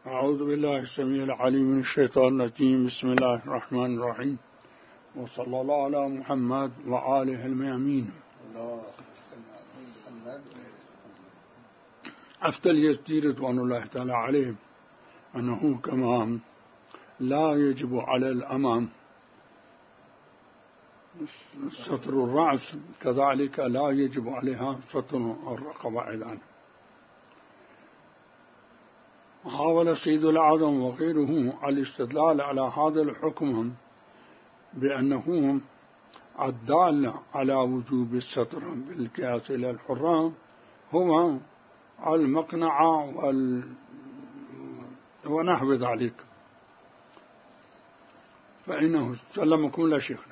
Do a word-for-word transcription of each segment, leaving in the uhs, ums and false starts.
أعوذ بالله السميع العليم من الشيطان الرجيم. بسم الله الرحمن الرحيم، وصلى الله على محمد وآله الميامين. أفتى اليزدي رضوان الله تعالى عليه أنه كما لا يجب على الأمام ستر الرأس كذلك لا يجب عليها ستر الرقبة أيضا. حاول سيد الأعظم وغيره الاستدلال على هذا الحكم بأنه الدال على وجوب الستر بالقياس إلى الحرام هو المقنعة وال... ونحو ذلك، فإنه سلمكم لا شيخنا،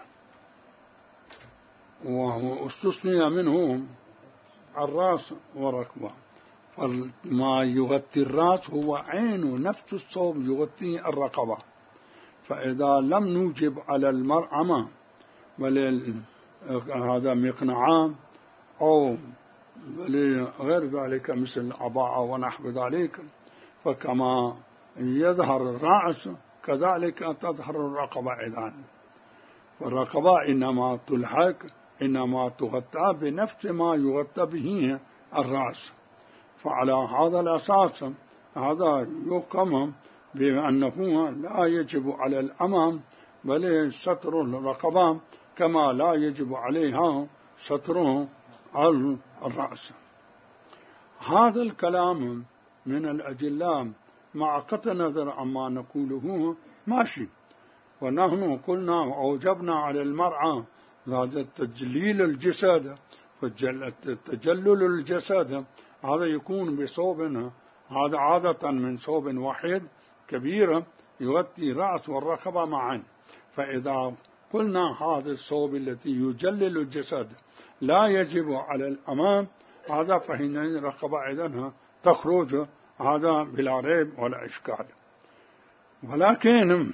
وهو استثني منه الرأس والركبة. فما يغطي الرأس هو عين نفس الصوب يغطي الرقبة، فإذا لم نوجب على المرأة بل هذا مقنعان أو غير ذلك مثل عباءة ونحو ذلك، فكما يظهر الرأس كذلك تظهر الرقبة أيضا. فالرقبة إنما تلحق إنما تغطى بنفس ما يغطى به الرأس. فعلى هذا الأساس هذا يحكم بأنه لا يجب على الأمام بل ستر الرقبة كما لا يجب عليها ستر الرأس. هذا الكلام من الأجلام مع قطع نظر عما نقوله ماشي، ونحن قلنا أوجبنا على المرأة هذا تجليل الجسد، فالتجلل الجسد هذا يكون بصوب، هذا عادة من صوب واحد كبير يغطي رأس والرقبة معا. فإذا قلنا هذا الصوب التي يجلل الجسد لا يجب على الأمام، هذا فإن الرقبة أيضا تخرج، هذا بلا ريب ولا إشكال. ولكن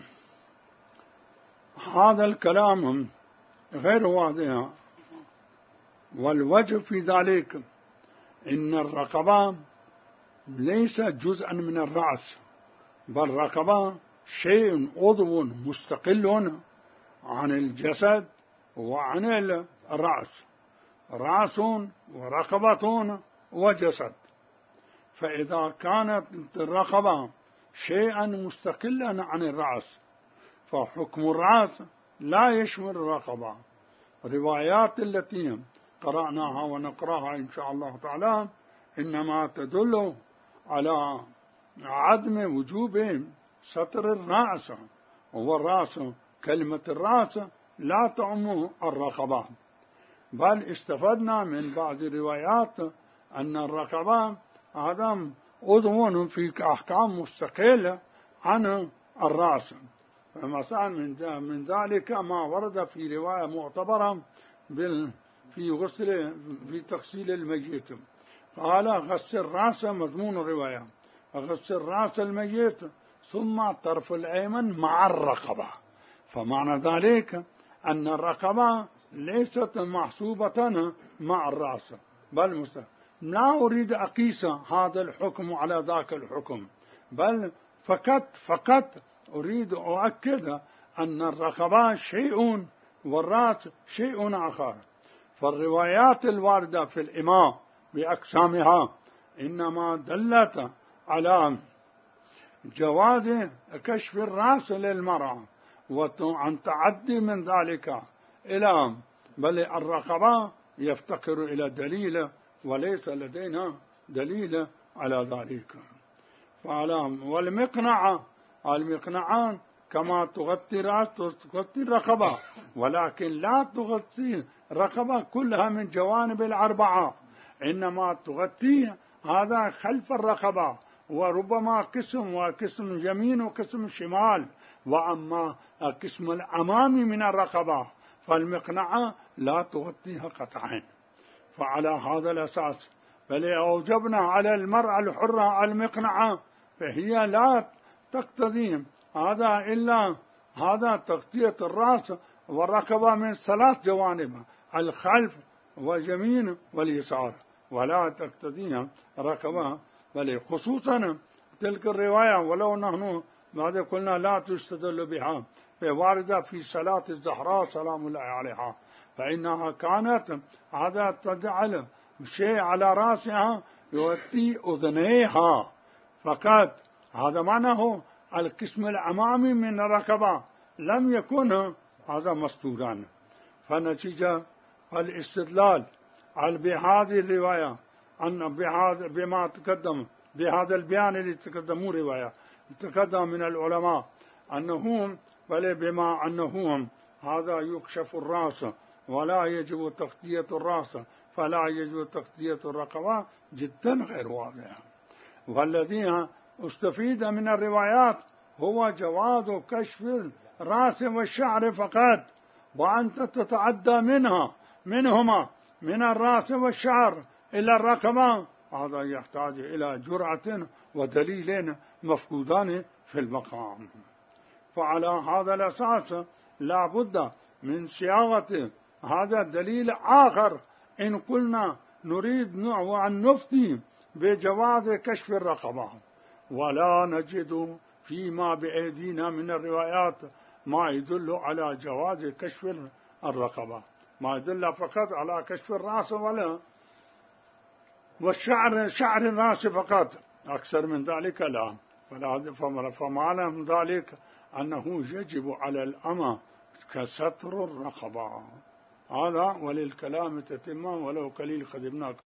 هذا الكلام غير واضح، والوجه في ذلك إن الرقبة ليس جزءا من الرأس، بل الرقبة شيء عضو مستقل عن الجسد وعن الرأس، رأس ورقبة وجسد. فإذا كانت الرقبة شيئا مستقلا عن الرأس فحكم الرأس لا يشمل الرقبة. الروايات التي قرأناها ونقرأها إن شاء الله تعالى إنما تدل على عدم وجوب ستر الرأس، والرأس كلمة الرأس لا تعم الرقبة، بل استفدنا من بعض الروايات أن الرقبة هذا عضو في أحكام مستقلة عن الرأس. فمثلا من ذلك ما ورد في رواية معتبرة في غسل في تغسيل الميت، قال غسل الرأس مضمون الرواية غسل رأس الميت ثم طرف الأيمن مع الرقبة. فمعنى ذلك أن الرقبة ليست محسوبة مع الرأس، بل مستقل. لا أريد أقيس هذا الحكم على ذاك الحكم، بل فقط فقط أريد أؤكد أن الرقبة شيء والرأس شيء آخر. فالروايات الواردة في الإماء بأقسامها إنما دلت على جواز كشف الرأس للمرأة وعن تعدي من ذلك إلى بل الرقبة يفتقر إلى دليل، وليس لدينا دليل على ذلك. والمقنعة المقنعان كما تغطي رأس تغطي الرقبة، ولكن لا تغطي الرقبة كلها من جوانب الأربعة، إنما تغطي هذا خلف الرقبة، وربما قسم وقسم يمين وقسم شمال، وأما قسم الأمامي من الرقبة فالمقنعة لا تغطيها قطعا. فعلى هذا الأساس بل أوجبنا على المرأة الحرة المقنعة، فهي لا تقتضي هذا إلا هذا تغطية الرأس والرقبة من ثلاث جوانب، الخلف واليمين واليسار، ولا تقتضيها رقبة، بل خصوصا تلك الرواية ولو نحن بعد قلنا لا تستدل بها واردة في صلاة الزهراء سلام الله عليها، فإنها كانت هذا تجعل شيء على رأسها يغطي أذنيها فقط، هذا معناه القسم الأمامي من الرقبة لم يكن هذا مستورا. فنتيجة الاستدلال على بهذه الرواية أن بهذا بما تقدم بهذا البيان اللي تقدموا رواية تقدم من العلماء أنهم بل بما أنهم هذا يكشف الرأس ولا يجب تغطية الرأس فلا يجب تغطية الرقبة جدا غير واضح. والذي استفيد من الروايات هو جواز كشف الرأس والشعر فقط، وأنت تتعدى منها منهما من الرأس والشعر إلى الرقبة، هذا يحتاج إلى جرعة ودليل مفقودان في المقام. فعلى هذا الأساس لا بد من صياغة هذا دليل آخر إن قلنا نريد نوع أن نفتي بجواز كشف الرقبة، ولا نجد فيما بأيدينا من الروايات ما يدل على جواز كشف الرقبة، ما يدل فقط على كشف الرأس ولا والشعر شعر الرأس فقط، أكثر من ذلك لا. فمعنى من ذلك أنه يجب على الأمة كستر الرقبة. هذا وللكلام تتمة ولو قليل قدمناك.